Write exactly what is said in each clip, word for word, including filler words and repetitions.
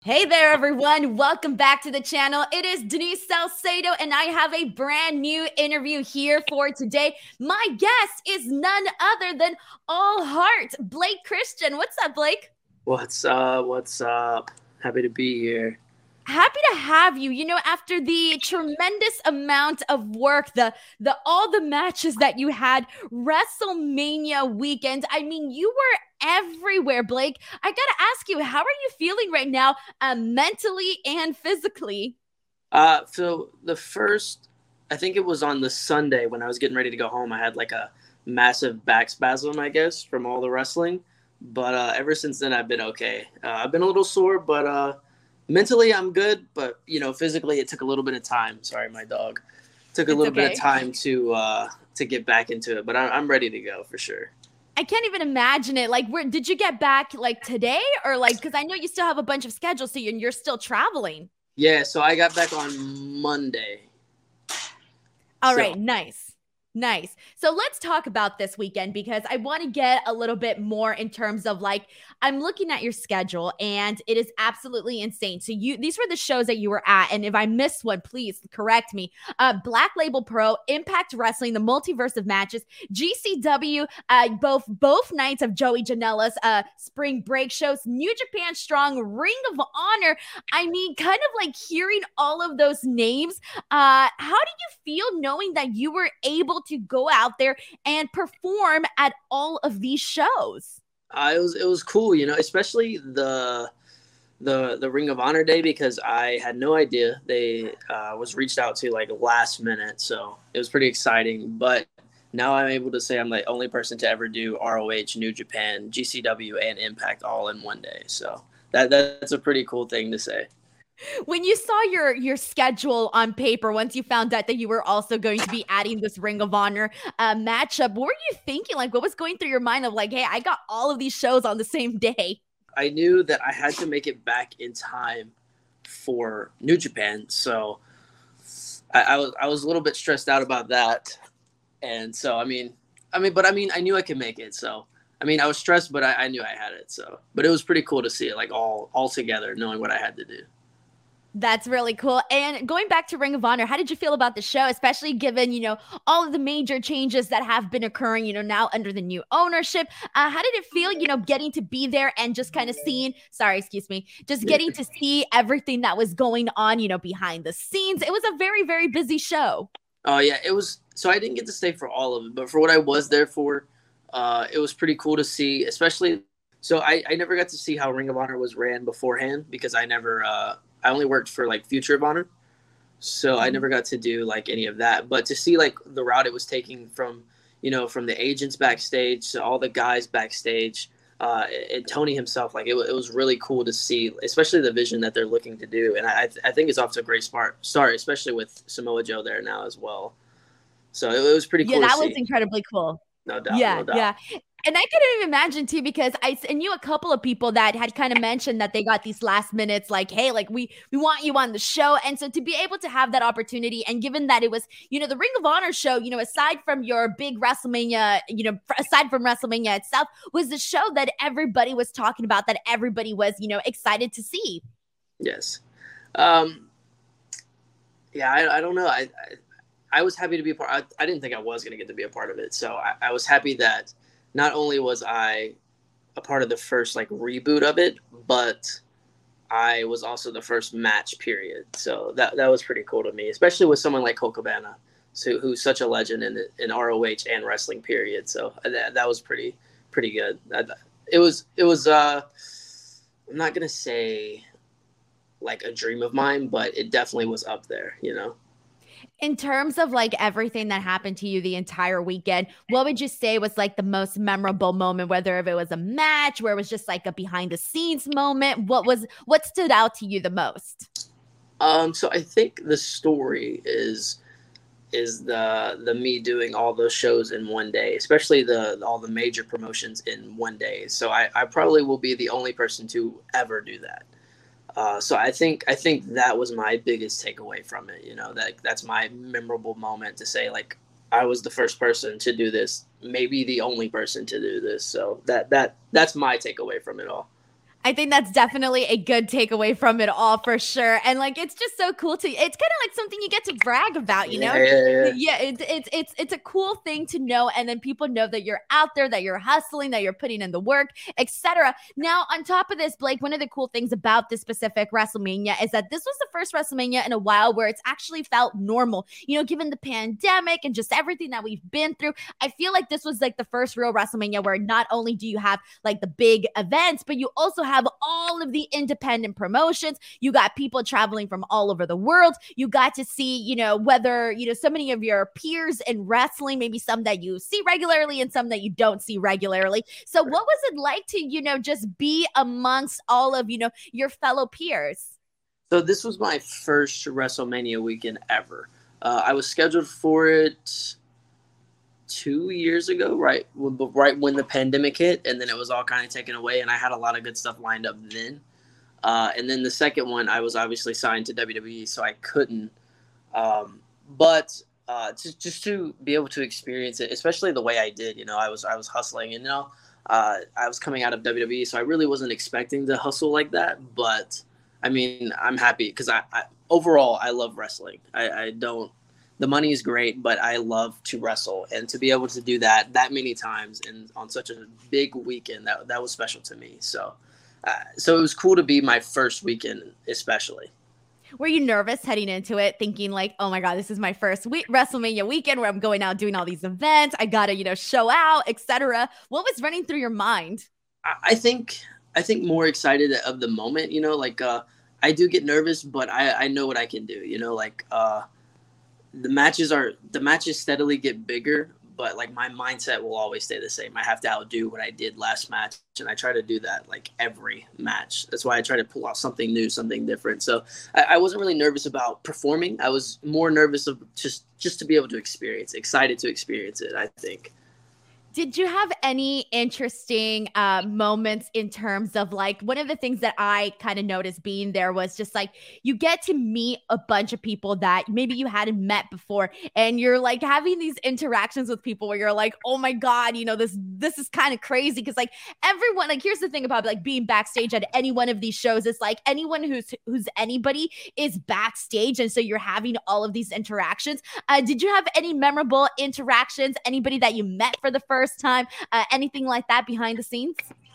Hey there, everyone. Welcome back to the channel. It is Denise Salcedo, and I have a brand new interview here for today. My guest is none other than All Heart, Blake Christian. What's up, Blake? What's up? What's up? Happy to be here. Happy to have you. You know, after the tremendous amount of work, the the all the matches that you had, WrestleMania weekend. I mean, you were everywhere, Blake. I gotta ask you, how are you feeling right now, uh, mentally and physically? Uh, so the first, I think it was on the Sunday when I was getting ready to go home. I had like a massive back spasm, I guess, from all the wrestling. But uh, ever since then, I've been okay. Uh, I've been a little sore, but uh, mentally I'm good. But you know, physically, it took a little bit of time. Sorry, my dog. Took a It's little bit of okay. time to uh, to get back into it, but I, I'm ready to go for sure. I can't even imagine it. Like, where did you get back? Like today, or like because I know you still have a bunch of schedules, so you're, you're still traveling. Yeah, so I got back on Monday. All So right, nice. Nice. So let's talk about this weekend because I want to get a little bit more in terms of like I'm looking at your schedule and it is absolutely insane. So you these were the shows that you were at, and if I missed one, please correct me. Uh, Black Label Pro, Impact Wrestling, the Multiverse of Matches, G C W, uh, both both nights of Joey Janela's uh, Spring Break shows, New Japan Strong, Ring of Honor. I mean, kind of like hearing all of those names. Uh, how do you feel knowing that you were able to go out there and perform at all of these shows? uh, it was it was cool, you know, especially the the the Ring of Honor day because I had no idea they uh, was reached out to like last minute, so it was pretty exciting. But now I'm able to say I'm the only person to ever do R O H, New Japan, G C W, and Impact all in one day. So that that's a pretty cool thing to say. When you saw your your schedule on paper, once you found out that you were also going to be adding this Ring of Honor uh, matchup, what were you thinking? Like, what was going through your mind of like, hey, I got all of these shows on the same day? I knew that I had to make it back in time for New Japan, so I, I was I was a little bit stressed out about that. And so, I mean, I mean, but I mean, I knew I could make it. So, I mean, I was stressed, but I, I knew I had it. So, but it was pretty cool to see it like all all together, knowing what I had to do. That's really cool. And going back to Ring of Honor, how did you feel about the show, especially given, you know, all of the major changes that have been occurring, you know, now under the new ownership? Uh, how did it feel, you know, getting to be there and just kind of seeing, sorry, excuse me, just getting to see everything that was going on, you know, behind the scenes? It was a very, very busy show. Oh yeah, it was. So I didn't get to stay for all of it, but for what I was there for, uh, it was pretty cool to see. Especially, so I, I never got to see how Ring of Honor was ran beforehand because I never, uh, I only worked for like Future of Honor, so I Mhm. never got to do like any of that. But to see like the route it was taking from, you know, from the agents backstage to all the guys backstage, uh, and Tony himself, like it, it was really cool to see, especially the vision that they're looking to do. And I, I think it's off to a great start, start, especially with Samoa Joe there now as well. So it, it was pretty Yeah, cool to that was see. incredibly cool. No doubt, Yeah, no doubt. yeah. And I couldn't even imagine too because I s- knew a couple of people that had kind of mentioned that they got these last minutes like, hey, like we we want you on the show. And so to be able to have that opportunity, and given that it was, you know, the Ring of Honor show, you know, aside from your big WrestleMania, you know, f- aside from WrestleMania itself, was the show that everybody was talking about, that everybody was, you know, excited to see. Yes. Um, yeah, I, I don't know. I, I I was happy to be a part. I, I didn't think I was going to get to be a part of it, so I, I was happy that not only was I a part of the first like reboot of it, but I was also the first match period. So that that was pretty cool to me, especially with someone like Cole Cabana, so, who's such a legend in in R O H and wrestling period. So that, that was pretty pretty good. That, it was it was. Uh, I'm not gonna say like a dream of mine, but it definitely was up there. You know. In terms of like everything that happened to you the entire weekend, what would you say was like the most memorable moment? Whether if it was a match, where it was just like a behind the scenes moment, what was what stood out to you the most? Um, so I think the story is is the the me doing all those shows in one day, especially the all the major promotions in one day. So I, I probably will be the only person to ever do that. Uh, so I think I think that was my biggest takeaway from it. You know, that that's my memorable moment to say like I was the first person to do this, maybe the only person to do this. So that that that's my takeaway from it all. I think that's definitely a good takeaway from it all for sure. And like, it's just so cool to, it's kind of like something you get to brag about, you Yeah, know? yeah, yeah. Yeah, it's it's it's it's a cool thing to know, and then people know that you're out there, that you're hustling, that you're putting in the work, et cetera. Now, on top of this, Blake, one of the cool things about this specific WrestleMania is that this was the first WrestleMania in a while where it's actually felt normal. You know, given the pandemic and just everything that we've been through, I feel like this was like the first real WrestleMania where not only do you have like the big events, but you also have all of the independent promotions. You got people traveling from all over the world. You got to see, you know, whether, you know, so many of your peers in wrestling, maybe some that you see regularly and some that you don't see regularly. So what was it like to, you know, just be amongst all of, you know, your fellow peers? So this was my first WrestleMania weekend ever. Uh, I was scheduled for it two years ago, right, right when the pandemic hit, and then it was all kind of taken away, and I had a lot of good stuff lined up then. Uh, and then the second one, I was obviously signed to W W E, so I couldn't. Um, but uh, just just to be able to experience it, especially the way I did, you know, I was I was hustling, and you know, uh, I was coming out of W W E, so I really wasn't expecting to hustle like that. But I mean, I'm happy because I, I overall I love wrestling. I, I don't. The money is great, but I love to wrestle, and to be able to do that that many times and on such a big weekend, that that was special to me. So, uh, so it was cool to be my first weekend, especially. Were you nervous heading into it, thinking like, oh my God, this is my first week WrestleMania weekend where I'm going out doing all these events. I gotta, you know, show out, et cetera. What was running through your mind? I, I think I think more excited of the moment. You know, like uh, I do get nervous, but I I know what I can do. You know, like. Uh, the matches are the matches steadily get bigger, but like my mindset will always stay the same. I have to outdo what I did last match, and I try to do that like every match. That's why I try to pull out something new, something different. So I, I wasn't really nervous about performing. I was more nervous of just just to be able to experience, excited to experience it, I think. Did you have any interesting uh, moments in terms of like one of the things that I kind of noticed being there was just like you get to meet a bunch of people that maybe you hadn't met before, and you're like having these interactions with people where you're like, oh my God, you know, this this is kind of crazy because like everyone, like here's the thing about like being backstage at any one of these shows, it's like anyone who's who's anybody is backstage, and so you're having all of these interactions. Uh, did you have any memorable interactions? Anybody that you met for the first First time, uh, anything like that behind the scenes?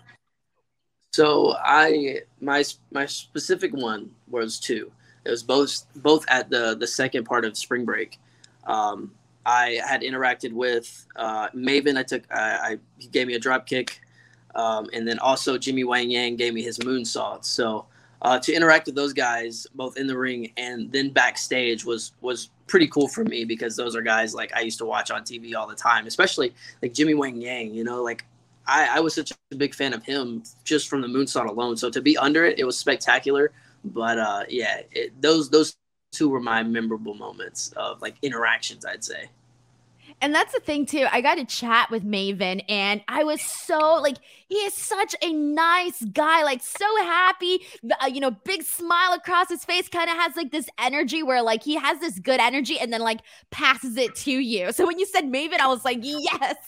So I my my specific one was two. It was both both at the the second part of spring break. Um, I had interacted with uh, Maven. I took I, I he gave me a drop kick, um, and then also Jimmy Wang Yang gave me his moonsault. So uh, to interact with those guys both in the ring and then backstage was was pretty cool for me because those are guys like I used to watch on T V all the time, especially like Jimmy Wang Yang. You know, like I, I was such a big fan of him just from the moonsault alone. So to be under it, it was spectacular. But uh, yeah, it, those those two were my memorable moments of like interactions, I'd say. And that's the thing too. I got to chat with Maven, and I was so like, he is such a nice guy, like so happy, uh, you know, big smile across his face, kind of has like this energy where like he has this good energy and then like passes it to you. So when you said Maven, I was like, yes.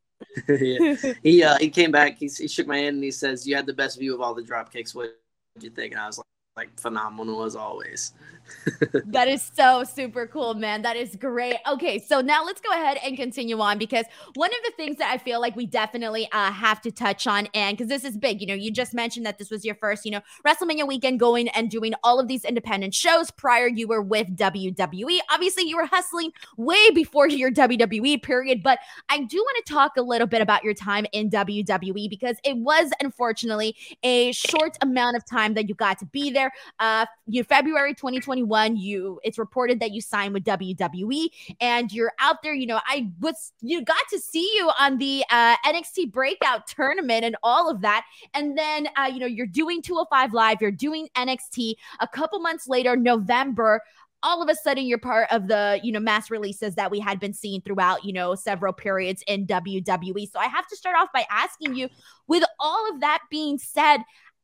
yeah. He uh, he came back, he, he shook my hand and he says, you had the best view of all the drop kicks. What did you think? And I was like, like phenomenal as always. That is so super cool, man. That is great. Okay, so now let's go ahead and continue on because one of the things that I feel like we definitely uh, have to touch on, and because this is big, you know, you just mentioned that this was your first, you know, WrestleMania weekend going and doing all of these independent shows. Prior, you were with W W E. Obviously, you were hustling way before your W W E period, but I do want to talk a little bit about your time in W W E because it was unfortunately a short amount of time that you got to be there. Uh, you February twenty twenty-one, you it's reported that you signed with W W E and you're out there. You know, I was you got to see you on the uh, N X T Breakout tournament and all of that. And then uh, you know, you're doing two oh five Live, you're doing N X T. A couple months later, November, all of a sudden you're part of the, you know, mass releases that we had been seeing throughout, you know, several periods in W W E. So I have to start off by asking you, with all of that being said,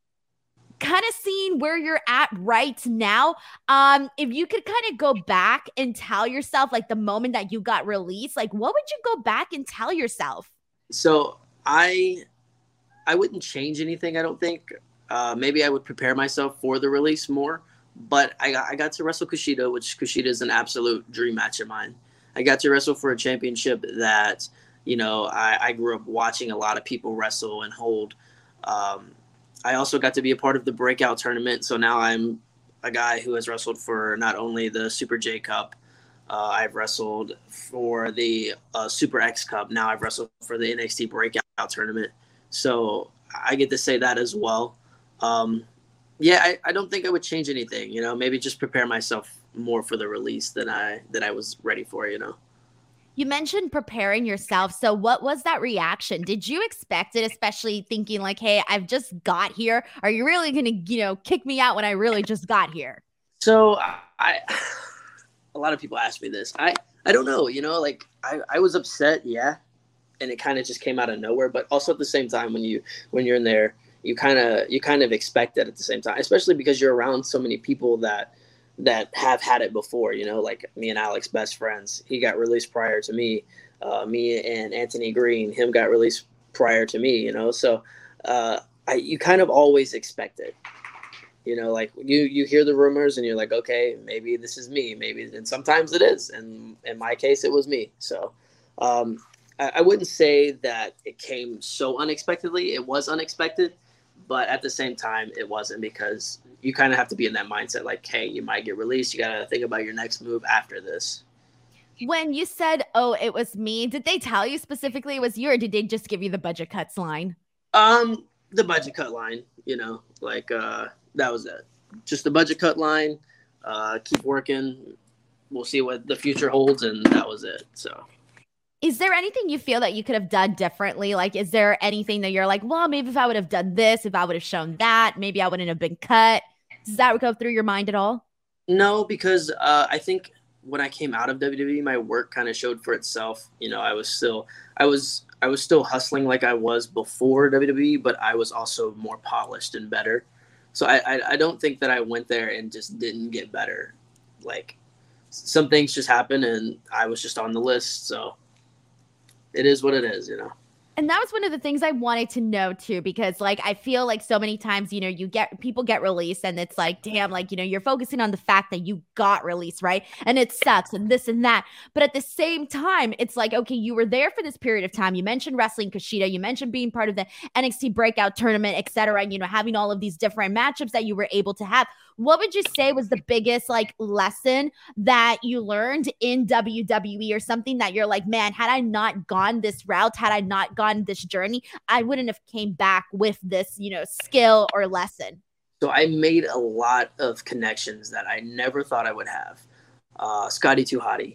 kind of seeing where you're at right now, um, if you could kind of go back and tell yourself, like the moment that you got released, like what would you go back and tell yourself? So I I wouldn't change anything, I don't think. uh, maybe I would prepare myself for the release more. But I got, I got to wrestle Kushida, which Kushida is an absolute dream match of mine. I got to wrestle for a championship that, you know, I, I grew up watching a lot of people wrestle and hold. Um, I also got to be a part of the breakout tournament. So now I'm a guy who has wrestled for not only the Super J Cup, uh, I've wrestled for the uh, Super X Cup. Now I've wrestled for the N X T breakout tournament. So I get to say that as well. Um, yeah, I, I don't think I would change anything, you know, maybe just prepare myself more for the release than I, than I was ready for, you know. You mentioned preparing yourself. So what was that reaction? Did you expect it, especially thinking like, hey, I've just got here? Are you really going to, you know, kick me out when I really just got here? So I, a lot of people ask me this. I, I don't know, you know, like I, I was upset. Yeah. And it kind of just came out of nowhere. But also at the same time, when you, when you're in there, you kind of, you kind of expect it at the same time, especially because you're around so many people that, that have had it before, you know, like me and Alex, best friends. He got released prior to me. Uh, me and Anthony Green, him got released prior to me, you know. So uh, I, you kind of always expect it, you know, like you, you hear the rumors and you're like, okay, maybe this is me, maybe, and sometimes it is. And in my case, it was me. So um, I, I wouldn't say that it came so unexpectedly. It was unexpected, but at the same time, it wasn't, because you kind of have to be in that mindset like, hey, you might get released. You got to think about your next move after this. When you said, oh, it was me, did they tell you specifically it was you, or did they just give you the budget cuts line? Um, the budget cut line, you know, like uh, that was it. Just the budget cut line. Uh, keep working. We'll see what the future holds. And that was it. So. Is there anything you feel that you could have done differently? Like, is there anything that you're like, well, maybe if I would have done this, if I would have shown that, maybe I wouldn't have been cut? Does that go through your mind at all? No, because uh, I think when I came out of W W E, my work kind of showed for itself. You know, I was still, I was, I was still hustling like I was before W W E, but I was also more polished and better. So I, I, I don't think that I went there and just didn't get better. Like, some things just happened, and I was just on the list. So. It is what it is, you know. And that was one of the things I wanted to know too, because like, I feel like so many times, you know, you get, people get released and it's like, damn, like, you know, you're focusing on the fact that you got released, right? And it sucks and this and that. But at the same time, it's like, okay, you were there for this period of time. You mentioned wrestling Kushida, you mentioned being part of the N X T breakout tournament, et cetera. And, you know, having all of these different matchups that you were able to have. What would you say was the biggest like lesson that you learned in W W E, or something that you're like, man, had I not gone this route, had I not gone this journey, I wouldn't have came back with this, you know, skill or lesson? So I made a lot of connections that I never thought I would have. Uh, Scotty Too Hottie,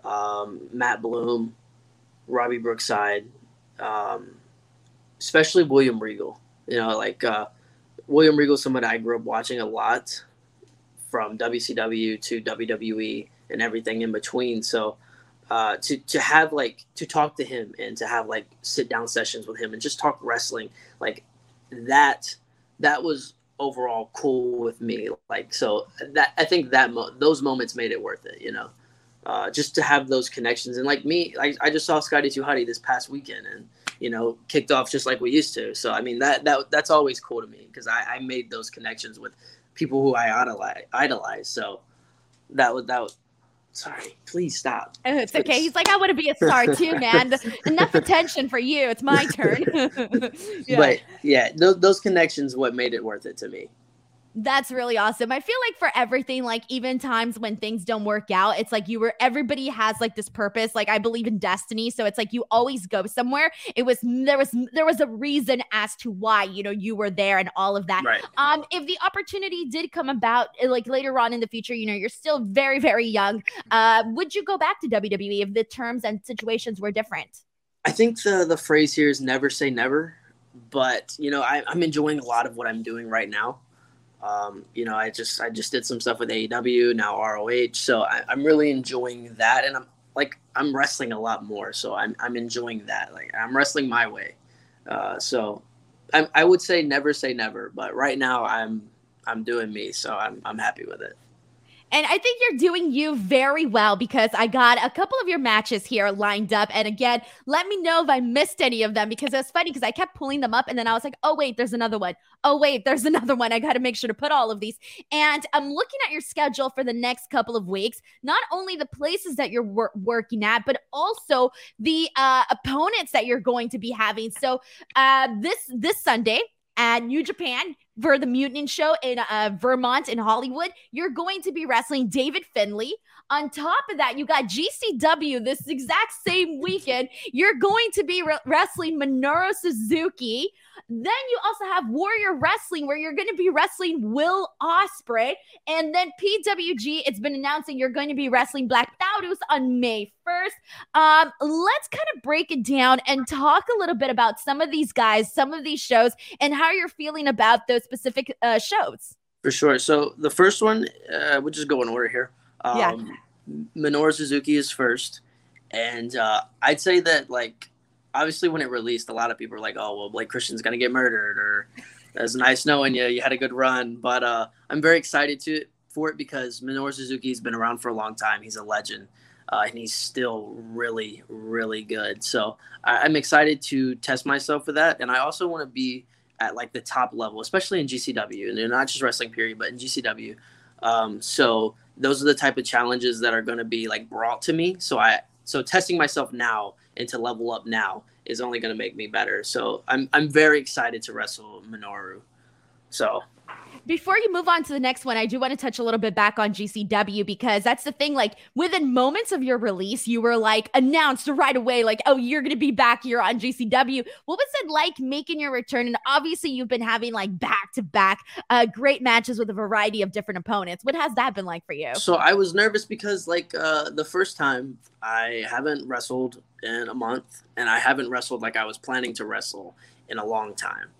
um, Matt Bloom, Robbie Brookside, um, especially William Regal. You know, like uh, William Regal is someone I grew up watching a lot, from W C W to W W E and everything in between. So uh, to, to have like, to talk to him and to have like sit down sessions with him and just talk wrestling, like that, that was overall cool with me. Like, so that, I think that mo- those moments made it worth it, you know, uh, just to have those connections. And like me, like I just saw Scotty Too Hottie this past weekend and, you know, kicked off just like we used to. So, I mean, that, that that's always cool to me, because I, I made those connections with people who I idolize. idolize. So that was, that was, sorry, please stop. Oh, it's okay. He's like, I want to be a star too, man. Enough attention for you. It's my turn. Yeah. But yeah, those, those connections, what made it worth it to me. That's really awesome. I feel like for everything, like even times when things don't work out, it's like you were, everybody has like this purpose. Like I believe in destiny. So it's like you always go somewhere. It was, there was, there was a reason as to why, you know, you were there and all of that. Right. Um, if the opportunity did come about like later on in the future, you know, you're still very, very young. Uh, would you go back to W W E if the terms and situations were different? I think the, the phrase here is never say never, but you know, I, I'm enjoying a lot of what I'm doing right now. Um, you know, I just I just did some stuff with A E W, now R O H, so I, I'm really enjoying that, and I'm like I'm wrestling a lot more, so I'm I'm enjoying that. Like I'm wrestling my way, uh, so I, I would say never say never, but right now I'm I'm doing me, so I'm I'm happy with it. And I think you're doing you very well because I got a couple of your matches here lined up. And again, let me know if I missed any of them because it was funny because I kept pulling them up and then I was like, oh, wait, there's another one. Oh, wait, there's another one. I got to make sure to put all of these. And I'm looking at your schedule for the next couple of weeks, not only the places that you're wor- working at, but also the uh, opponents that you're going to be having. So uh, this this Sunday, at New Japan for the Mutiny Show in uh, Vermont in Hollywood, you're going to be wrestling David Finlay. On top of that, you got G C W this exact same weekend. You're going to be re- wrestling Minoru Suzuki. Then you also have Warrior Wrestling where you're going to be wrestling Will Ospreay. And then P W G, it's been announcing you're going to be wrestling Black Taurus on May first. Um, let's kind of break it down and talk a little bit about some of these guys, some of these shows, and how you're feeling about those specific uh, shows. For sure. So the first one, uh, we'll just go in order here. Um, yeah. Minoru Suzuki is first. And uh, I'd say that, like, obviously when it released, a lot of people were like, oh, well, Blake Christian's going to get murdered, or it's nice knowing you. You had a good run. But uh, I'm very excited to for it because Minoru Suzuki's been around for a long time. He's a legend. Uh, and he's still really, really good. So I, I'm excited to test myself for that. And I also want to be at, like, the top level, especially in G C W. And not just wrestling, period, but in G C W. Um, so those are the type of challenges that are going to be, like, brought to me. So I so testing myself now and to level up now is only going to make me better. So I'm I'm very excited to wrestle Minoru. So before you move on to the next one, I do want to touch a little bit back on G C W because that's the thing. Like within moments of your release, you were like announced right away, like, oh, you're going to be back here on G C W. What was it like making your return? And obviously you've been having like back to back uh, great matches with a variety of different opponents. What has that been like for you? So I was nervous because like uh, the first time I haven't wrestled in a month and I haven't wrestled like I was planning to wrestle in a long time.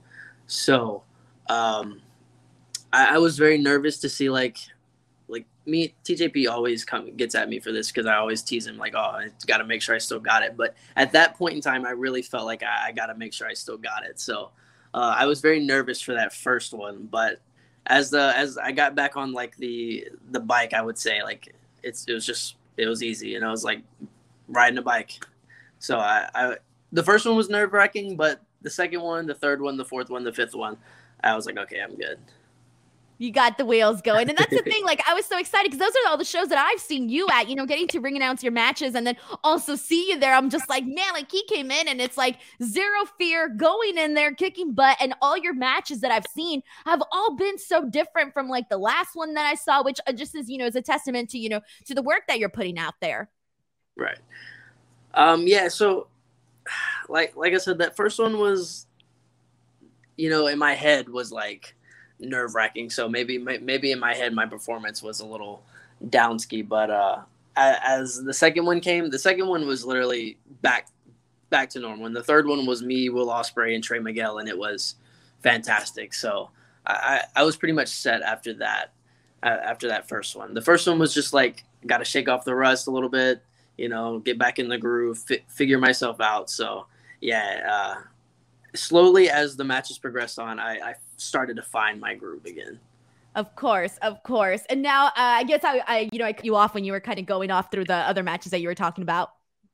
So, um, I, I was very nervous to see like, like me, T J P always come, gets at me for this because I always tease him like, oh, I got to make sure I still got it. But at that point in time, I really felt like I, I got to make sure I still got it. So uh, I was very nervous for that first one. But as the as I got back on like the the bike, I would say like it's it was just it was easy, and I was like riding a bike. So I, I the first one was nerve wracking, but the second one, the third one, the fourth one, the fifth one, I was like, okay, I'm good. You got the wheels going. And that's the thing. Like, I was so excited because those are all the shows that I've seen you at, you know, getting to ring announce your matches and then also see you there. I'm just like, man, like he came in and it's like zero fear going in there, kicking butt. And all your matches that I've seen have all been so different from like the last one that I saw, which just is, you know, is a testament to, you know, to the work that you're putting out there. Right. Um, yeah. So like, like I said, that first one was, you know, in my head was like, nerve wracking. So maybe maybe in my head my performance was a little downski, but uh, as the second one came, the second one was literally back back to normal. And the third one was me, Will Ospreay, and Trey Miguel, and it was fantastic. So I, I was pretty much set after that. Uh, after that first one, the first one was just like got to shake off the rust a little bit, you know, get back in the groove, fi- figure myself out. So yeah. Uh, slowly as the matches progressed on, I, I started to find my groove again. Of course, of course. And now uh, I guess I, I, you know, I cut you off when you were kind of going off through the other matches that you were talking about.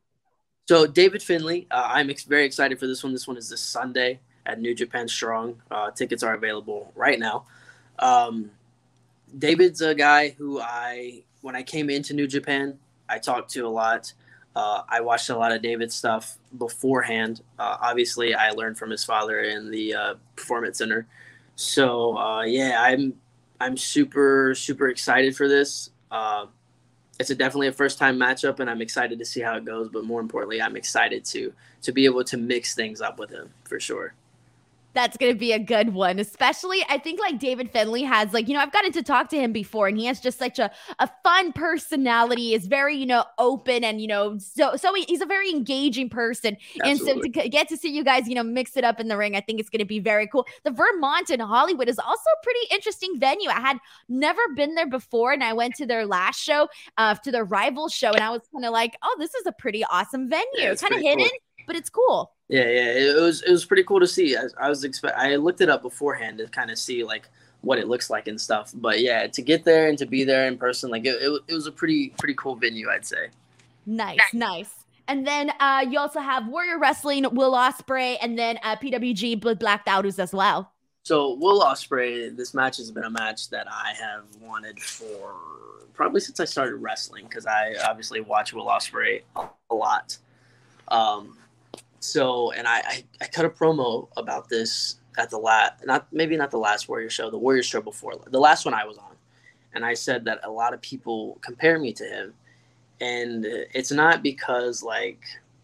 So David Finlay, uh, I'm ex- very excited for this one. This one is this Sunday at New Japan Strong. Uh, tickets are available right now. Um, David's a guy who I, when I came into New Japan, I talked to a lot. Uh, I watched a lot of David's stuff beforehand. Uh, obviously, I learned from his father in the uh, Performance Center. So, uh, yeah, I'm I'm super, super excited for this. Uh, it's a definitely a first-time matchup, and I'm excited to see how it goes. But more importantly, I'm excited to to be able to mix things up with him, for sure. That's going to be a good one, especially I think like David Finlay has like, you know, I've gotten to talk to him before and he has just such a, a fun personality, is very, you know, open and, you know, so, so he, he's a very engaging person. Absolutely. And so to get to see you guys, you know, mix it up in the ring, I think it's going to be very cool. The Vermont in Hollywood is also a pretty interesting venue. I had never been there before and I went to their last show, uh, to their rival show. And I was kind of like, oh, this is a pretty awesome venue. Yeah, kind of hidden, cool. But it's cool. Yeah, yeah, it was it was pretty cool to see. I, I was expect I looked it up beforehand to kind of see like what it looks like and stuff. But yeah, to get there and to be there in person, like it, it, it was a pretty pretty cool venue, I'd say. Nice, nice. And then uh, you also have Warrior Wrestling, Will Ospreay, and then uh, P W G Black Taurus as well. So Will Ospreay, this match has been a match that I have wanted for probably since I started wrestling, because I obviously watch Will Ospreay a, a lot. Um, so, and I, I, I cut a promo about this at the last, not maybe not the last Warrior show, the Warrior show before, the last one I was on. And I said that a lot of people compare me to him. And it's not because, like,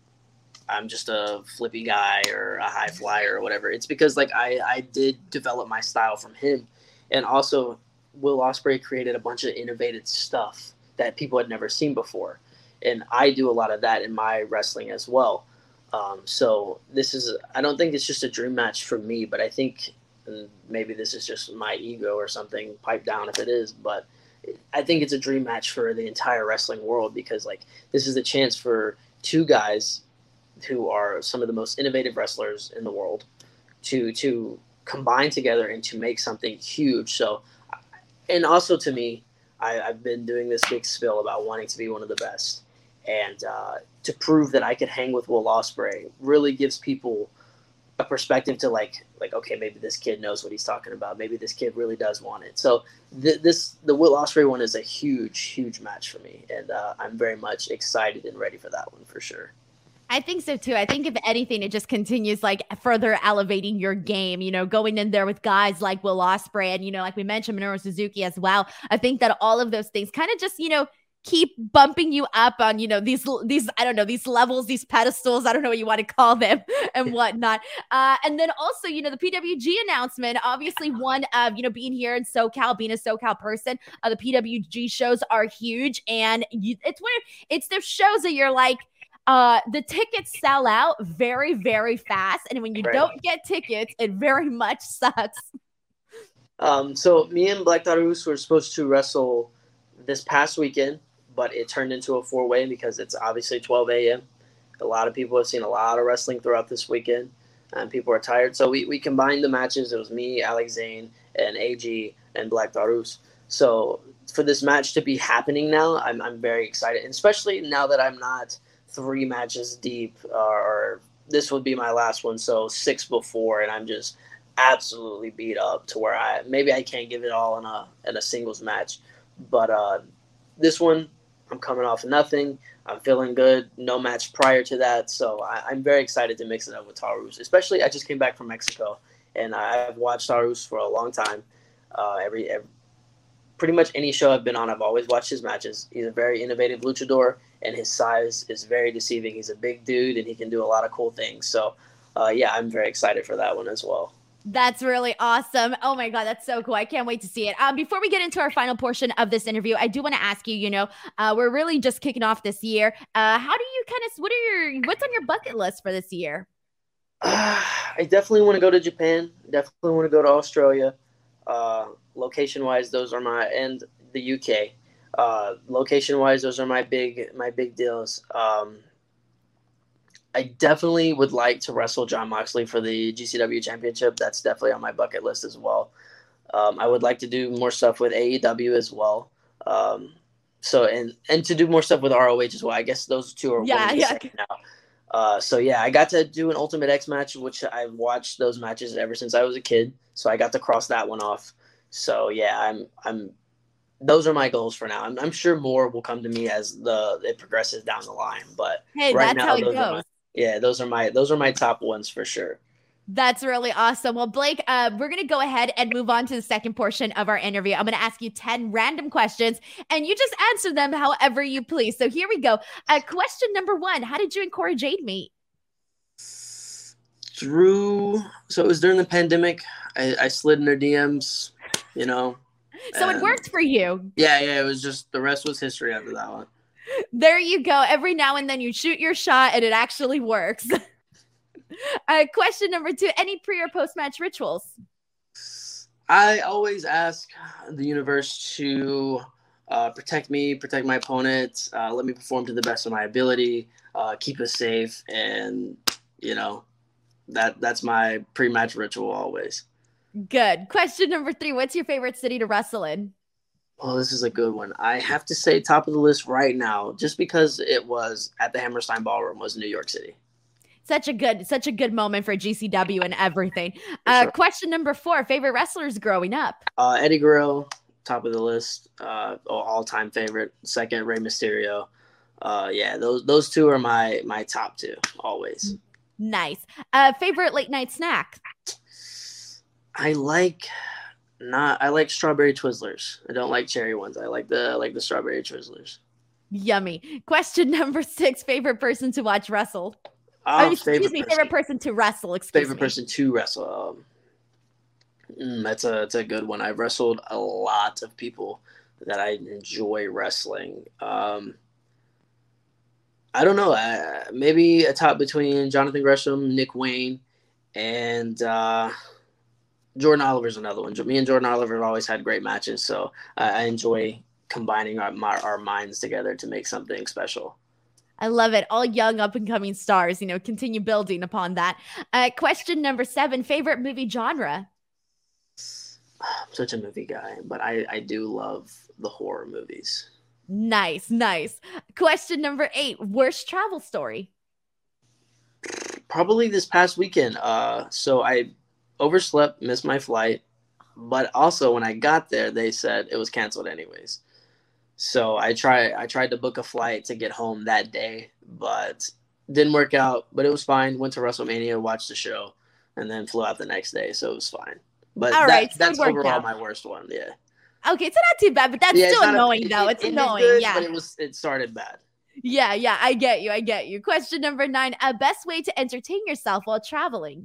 I'm just a flippy guy or a high flyer or whatever. It's because, like, I, I did develop my style from him. And also, Will Ospreay created a bunch of innovative stuff that people had never seen before. And I do a lot of that in my wrestling as well. Um, so this is, I don't think it's just a dream match for me, but I think, and maybe this is just my ego or something, pipe down if it is, but I think it's a dream match for the entire wrestling world, because, like, this is a chance for two guys who are some of the most innovative wrestlers in the world to to combine together and to make something huge. So, and also to me, I, I've been doing this big spill about wanting to be one of the best, and uh, to prove that I could hang with Will Ospreay really gives people a perspective to like, like, okay, maybe this kid knows what he's talking about. Maybe this kid really does want it. So th- this, the Will Ospreay one is a huge, huge match for me. And uh, I'm very much excited and ready for that one for sure. I think so too. I think if anything, it just continues like further elevating your game, you know, going in there with guys like Will Ospreay and, you know, like we mentioned, Minoru Suzuki as well. I think that all of those things kind of just, you know, keep bumping you up on, you know, these, these, I don't know, these levels, these pedestals, I don't know what you want to call them and whatnot. Uh, and then also, you know, the P W G announcement, obviously one of, you know, being here in SoCal, being a SoCal person, uh, the P W G shows are huge. And you, it's one of, it's the shows that you're like, uh, the tickets sell out very, very fast. And when you right. don't get tickets, it very much sucks. Um, so me and Black Taurus were supposed to wrestle this past weekend, but it turned into a four-way because it's obviously twelve a.m. A lot of people have seen a lot of wrestling throughout this weekend, and people are tired. So we, we combined the matches. It was me, Alex Zane, and A G, and Black Taurus. So for this match to be happening now, I'm I'm very excited, and especially now that I'm not three matches deep, uh, or this would be my last one, so six before, and I'm just absolutely beat up to where I maybe I can't give it all in a in a singles match. But uh, this one, I'm coming off nothing. I'm feeling good. No match prior to that. So I, I'm very excited to mix it up with Taurus. Especially, I just came back from Mexico, and I've watched Taurus for a long time. Uh, every, every Pretty much any show I've been on, I've always watched his matches. He's a very innovative luchador, and his size is very deceiving. He's a big dude, and he can do a lot of cool things. So, uh, yeah, I'm very excited for that one as well. That's really awesome. Oh my God, that's so cool. I can't wait to see it. Um, before we get into our final portion of this interview, I do want to ask you, you know, uh, we're really just kicking off this year. Uh, how do you kind of, what are your, what's on your bucket list for this year? Uh, I definitely want to go to Japan. Definitely want to go to Australia. Uh, location wise, those are my, and the U K. Uh, location wise, those are my big, my big deals. Um, I definitely would like to wrestle Jon Moxley for the G C W Championship. That's definitely on my bucket list as well. Um, I would like to do more stuff with A E W as well. Um, so and and to do more stuff with R O H as well. I guess those two are yeah yeah now. Uh, so yeah, I got to do an Ultimate X match, which I've watched those matches ever since I was a kid. So I got to cross that one off. So yeah, I'm I'm. Those are my goals for now. I'm, I'm sure more will come to me as the it progresses down the line. But hey, right that's now, how it those goes. Are my, yeah, those are my those are my top ones for sure. That's really awesome. Well, Blake, uh, we're going to go ahead and move on to the second portion of our interview. I'm going to ask you ten random questions, and you just answer them however you please. So here we go. Uh, question number one, how did you and Cora Jade meet? Through, so it was during the pandemic. I, I slid in her D Ms, you know. So it worked for you. Yeah, yeah, it was just, the rest was history after that one. There you go. Every now and then you shoot your shot, and it actually works. Uh, question number two, any pre or post-match rituals? I always ask the universe to uh, protect me, protect my opponent, uh, let me perform to the best of my ability, uh, keep us safe, and, you know, that that's my pre-match ritual always. Good. Question number three. What's your favorite city to wrestle in? Oh, this is a good one. I have to say top of the list right now, just because it was at the Hammerstein Ballroom, was New York City. Such a good, such a good moment for G C W and everything. Uh, Sure. Question number four. Favorite wrestlers growing up? Uh, Eddie Guerrero, top of the list, uh, all time favorite. Second, Rey Mysterio. Uh, yeah, those those two are my my top two always. Nice. Uh, favorite late night snack? I like not I like strawberry Twizzlers. I don't like cherry ones. I like the I like the strawberry Twizzlers. Yummy. Question number six. Favorite person to watch wrestle? Oh, oh, excuse favorite me. person. Favorite person to wrestle. Excuse favorite me. person to wrestle. Um, mm, that's a that's a good one. I've wrestled a lot of people that I enjoy wrestling. Um, I don't know. Uh, maybe a top between Jonathan Gresham, Nick Wayne, and uh, Jordan Oliver's another one. Me and Jordan Oliver have always had great matches, so I, I enjoy combining our our minds together to make something special. I love it. All young up and coming stars, you know, continue building upon that. Uh, question number seven, favorite movie genre? I'm such a movie guy, but I, I do love the horror movies. Nice, nice. Question number eight, worst travel story? Probably this past weekend. Uh, so I overslept, missed my flight, but also when I got there, they said it was canceled anyways. So I tried I tried to book a flight to get home that day, but didn't work out. But it was fine. Went to WrestleMania, watched the show, and then flew out the next day. So it was fine. But All that, right, so that's overall out. my worst one. Yeah. Okay, so not too bad, but that's yeah, still annoying a, though. It, it's it annoying. Good, yeah. But it was it started bad. Yeah, yeah. I get you. I get you. Question number nine. A best way to entertain yourself while traveling?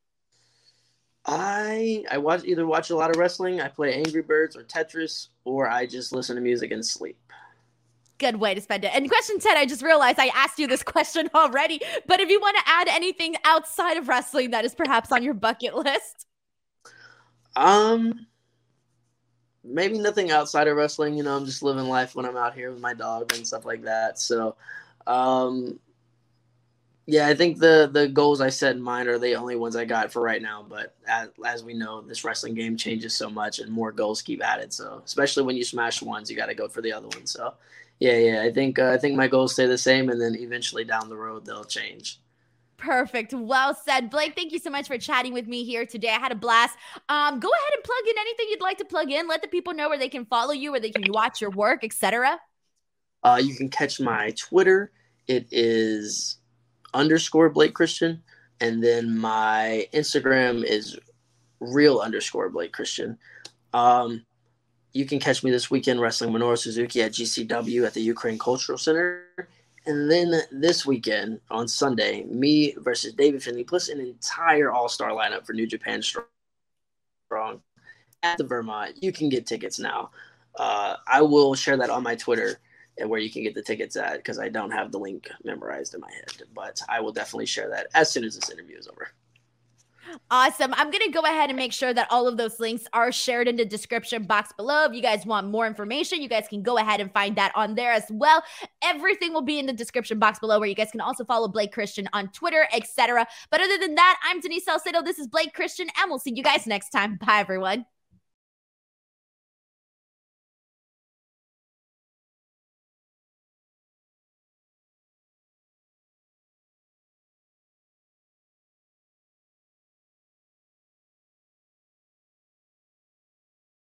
I I watch either watch a lot of wrestling, I play Angry Birds or Tetris, or I just listen to music and sleep. Good way to spend it. And question ten, I just realized I asked you this question already, but if you want to add anything outside of wrestling that is perhaps on your bucket list. Um, maybe nothing outside of wrestling. You know, I'm just living life when I'm out here with my dog and stuff like that. So, um, yeah, I think the the goals I set in mind are the only ones I got for right now. But as, as we know, this wrestling game changes so much, and more goals keep added. So, especially when you smash ones, you got to go for the other one. So, yeah, yeah, I think uh, I think my goals stay the same, and then eventually down the road they'll change. Perfect. Well said. Blake, thank you so much for chatting with me here today. I had a blast. Um, go ahead and plug in anything you'd like to plug in. Let the people know where they can follow you, where they can watch your work, et cetera. Uh, you can catch my Twitter. It is underscore Blake Christian. And then my Instagram is real underscore Blake Christian. Um, you can catch me this weekend wrestling Minoru Suzuki at G C W at the Ukraine Cultural Center. And then this weekend on Sunday, me versus David Finley, plus an entire all-star lineup for New Japan Strong at the Vermont. You can get tickets now. Uh, I will share that on my Twitter and where you can get the tickets at, because I don't have the link memorized in my head. But I will definitely share that as soon as this interview is over. Awesome. I'm going to go ahead and make sure that all of those links are shared in the description box below. If you guys want more information, you guys can go ahead and find that on there as well. Everything will be in the description box below, where you guys can also follow Blake Christian on Twitter, et cetera. But other than that, I'm Denise Salcedo. This is Blake Christian, and we'll see you guys next time. Bye, everyone.